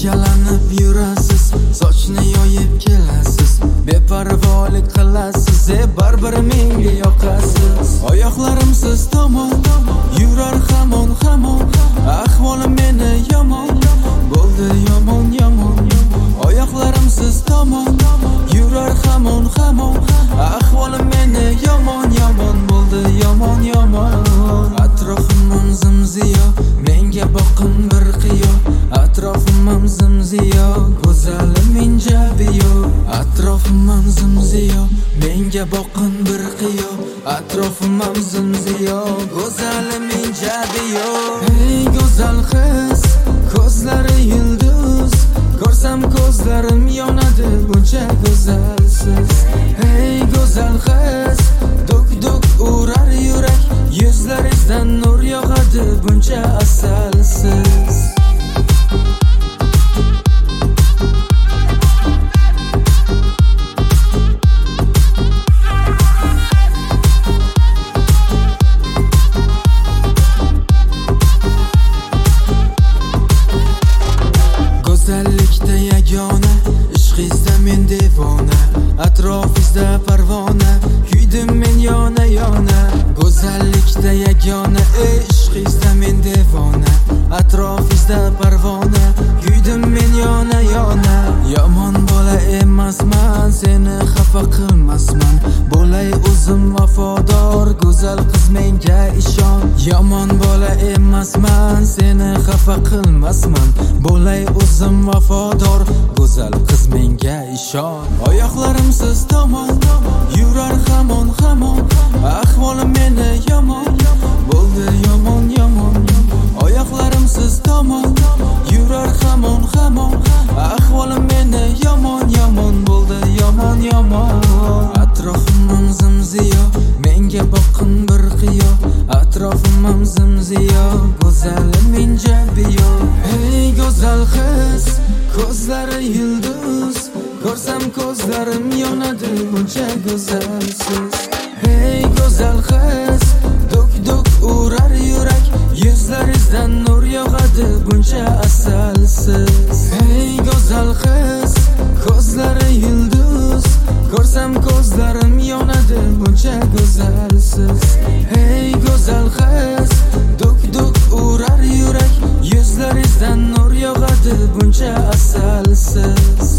Ikkalanib yurasiz, sochni yoyib kelasiz, beparvolik qilasiz, baribir menga yoqasiz. Oyoqlarim siz tomon yurar hamon, ahvolim meni yomon bo'ldi, yomon. Oyoqlarim siz tomon yurar hamon, ahvolim meni yomon bo'ldi, yomon. Atrofim zimziyo, menga boqin bir qiyo. Atrofim zimziyo, go'zalim injabiyo. Atrofim zimziyo, menga boqin bir qiyo. Atrofim zimziyo, go'zalim injabiyo. Ey go'zal qiz, ko'zlari yulduz, ko'rsam ko'zlarim yonadi, buncha go'zalsiz. Ey go'zal qiz, duk urar yurak, yuzlaringizdan nur yog'adi, buncha asalsiz. Go'zallikda yagona, ishqingizda men devona, atrofingizda parvona, kuydim men yona. Go'zallikda yagona, ishqingizda men devona, atrofingizda parvona, kuydim men yona. Yomon bola emasman, seni xafa qilmasman, bo'lay o'zim vafodor, go'zal qiz menga ishon. Yomon bola emasman, seni xafa qilmasman, bo'lay o'zim vafodor, go'zal qiz menga ishon. Oyoqlarim siz tomon yurar hamon, ahvolim meni yomon bo'ldi, yomon. Oyoqlarim siz tomon yurar hamon, ahvolim meni yomon bo'ldi, yomon. Atrofim zimziyo, menga boqin bir qiyo. Atrofim zimziyo, go'zalim injabiyo. Ey go'zal qiz, ko'zlari yulduz, ko'rsam ko'zlarim yonadi, buncha go'zalsiz. Ey go'zal qiz, duk urar yurak, yuzlaringizdan nur yog'adi, buncha asalsiz. Ey go'zal qiz, ko'zlari yulduz, ko'rsam ko'zlarim yonadi, buncha go'zalsiz. Ey go'zal qiz, duk urar yurak, yuzlaringizdan nur yog'adi, buncha asalsiz.